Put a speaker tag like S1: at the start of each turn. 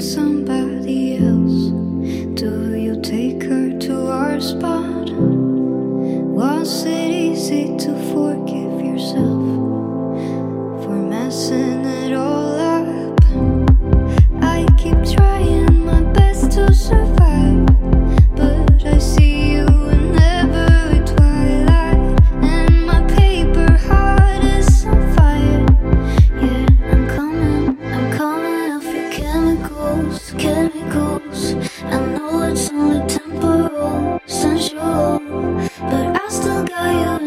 S1: somebody else? Do you take her to our spot? Was it easy to forgive yourself for messing it all up? I keep trying my best to survive, but I see you in every twilight, and my paper heart is on fire. Yeah, I'm coming off your chemicals. I know it's only temporal, sensual, but I still got you